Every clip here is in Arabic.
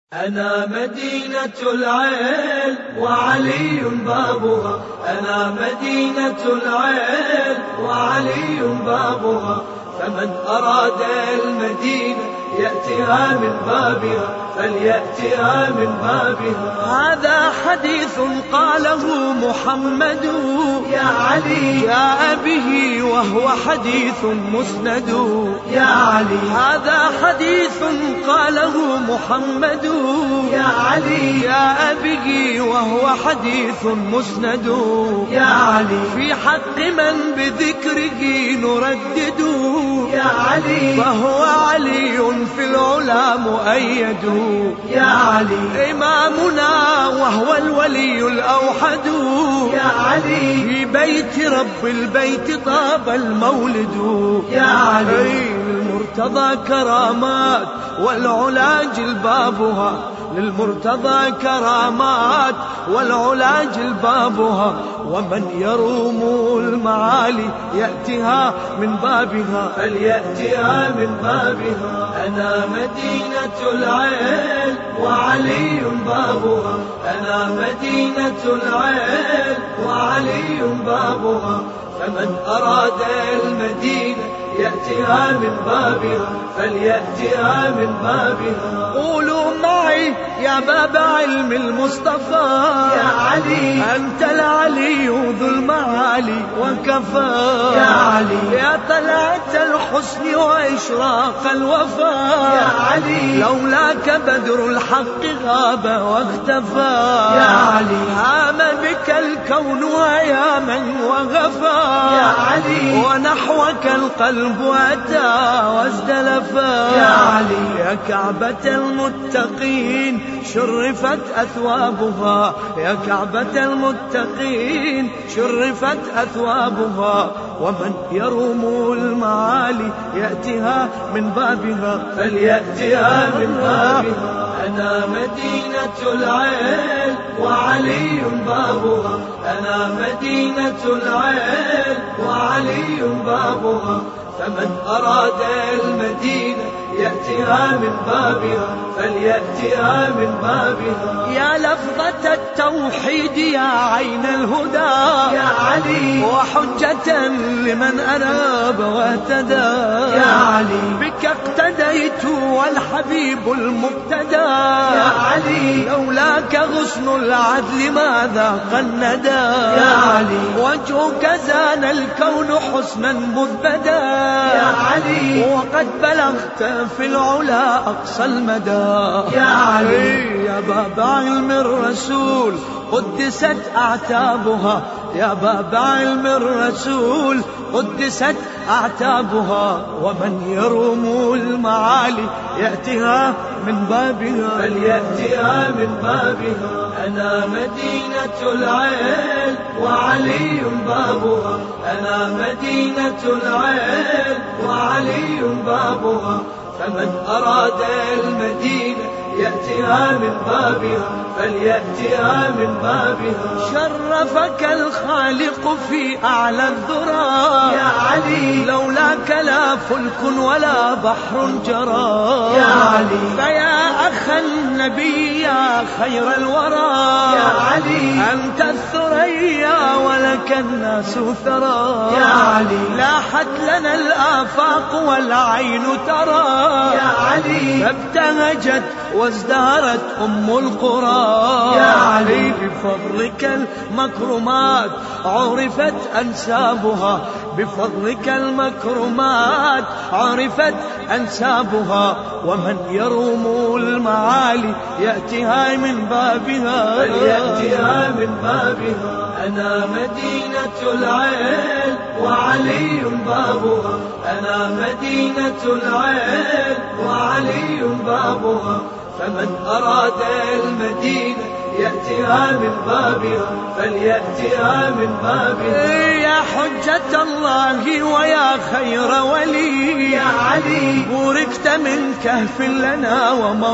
أنا مدينة العين وعلي بابها، أنا مدينة العين وعلي بابها، فمن أراد المدينة يأتيها من بابها، فليأتيها من بابها. هذا حديث قاله محمد يا علي جاء به وهو حديث مسند. يا علي هذا حديث قاله محمد يا علي جاء به وهو حديث مسند. يا علي في حق من بذكره نردد، يا علي فهو علي في العلا مؤيد. يا علي إمامنا وهو الولي الأوحد، يا علي في بيت رب البيت طاب المولد. يا علي للمرتضى كرامات والعلا جلبابها، للمرتضى كرامات والعلا جلبابها، ومن يروم المعالي يأتيها من بابها، فليأتيها من بابها. أنا مدينة العين وعلي بابها، أنا مدينة العين وعلي بابها، فمن أراد المدينة يأتيها من بابها، فليأتيها من بابها. قولوا معي يا باب علم المصطفى، يا علي أنت العلي ذو المعالي وكفى. يا علي يا طلعة الحسن وإشراق الوفا، يا علي لولاك بدر الحق غاب واختفى. يا علي هام بك الكون وياما وغفى، يا علي ونحوك القلب أتى وازدلفا. يا علي يا كعبة المتقين شرفت أثوابها، يا كعبة المتقين شرفت أثوابها، ومن يروم المعالي يأتيها من بابها، فليأتيها من بابها. أنا مدينة العين وعلي بابها، أنا مدينة العين وعلي بابها، فمن أراد المدينة يأتيها من بابها، فليأتيها من بابها. يا لفظة التوحيد يا عين الهدى، يا علي وحجة لمن أناب واهتدى. يا علي بك اقتديت والحبيب المقتدى، يا علي لولاك غصن العدل ما ذاق الندى. يا علي وجهك زان الكون حسنا مذبدا، يا علي وقد بلغت في العلا أقصى المدى. يا علي يا باب علم الرسول قدست أعتابها، يا باب علم الرسول قدست أعتابها، ومن يروم المعالي يأتيها من بابها، فليأتيها من بابها. أنا مدينة العين وعلي بابها، أنا مدينة العين وعلي بابها، فمن أراد المدينة يأتيها من بابها، فليأتيها من بابها. شرفك الخالق في أعلى الذرى، يا علي لولاك لا فلك ولا بحر جرى. يا علي فيا أخا النبي يا خير الورى، يا علي أنت الثريا ولك الناس ثرى. يا علي لاحت لنا الآفاق والعين ترى، يا علي فابتهجت وازدهرت أم القرى. يا علي بفضلك المكرمات عرفت أنسابها، بفضلك المكرمات عرفت أنسابها، ومن يروم المعالي يأتيها من بابها، فليأتيها من بابها. أنا مدينة العين وعلي بابها، أنا مدينة العين وعلي بابها، فمن أراد المدينة يأتيها من بابها، فليأتيها من بابها. يا حجة الله ويا خير ولي، يا علي بوركت من كهف لنا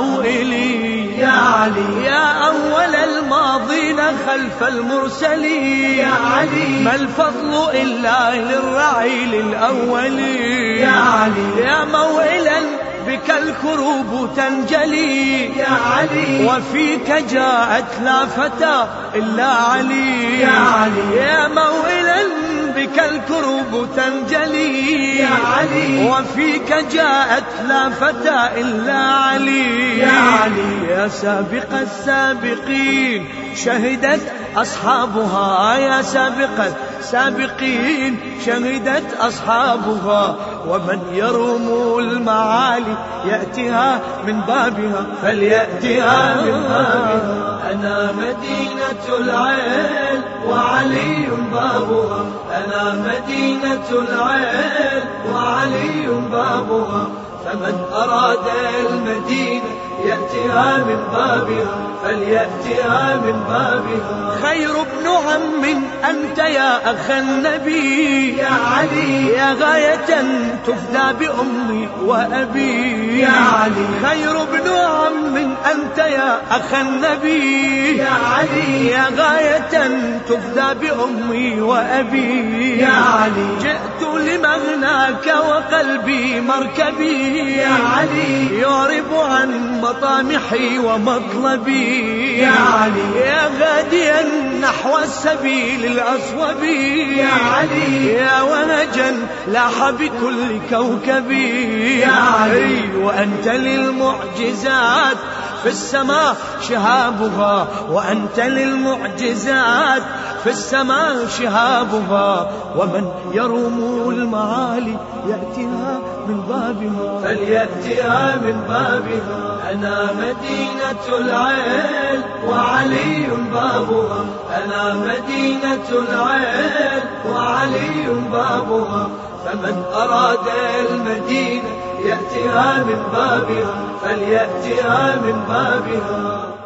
وموئلي. يا علي يا أول الماضين خلف المرسلين، يا علي ما الفضل إلا للرعيل الأولي. يا علي يا موئلا بك الكروب تنجلي يا علي، وفيك جاءت لا فتى إلا علي يا علي، يا موئلا بك الكروب تنجلي يا علي، وفيك جاءت لا فتى إلا علي يا علي، يا سابق السابقين شهدت أصحابها، يا سابق السابقين شهدت أصحابها، ومن يروم المعالي يأتيها من بابها، فليأتها من بابها. أنا مدينة العين وعلي بابها، أنا مدينة العين وعلي بابها، فمن أراد المدينة يأتيها من بابها، فليأتيها من بابها. خير ابن عم أنت يا أخ النبي، يا علي، يا غاية تفدى بأمي وأبي، يا علي، خير ابن عم أنت يا أخ النبي، يا علي، يا غاية تفدى بأمي وأبي، يا علي، جئت لمغناك وقلبي مركبي، يا علي، يعرب عن مطامحي ومطلبي، يا علي، يا غاديا نحو السبيل الأصوب، يا علي، يا ونجا لاح بكل كوكبي، يا علي، وأنت للمعجزات في السماء شهابها، وأنت للمعجزات في السماء شهابها، ومن يروم المعالي يأتيها من بابها، فليأتها من بابها. أنا مدينة العين وعلي بابها، أنا مدينة العين وعلي بابها، فمن أراد المدينة يأتيها من بابها، فليأتها من بابها.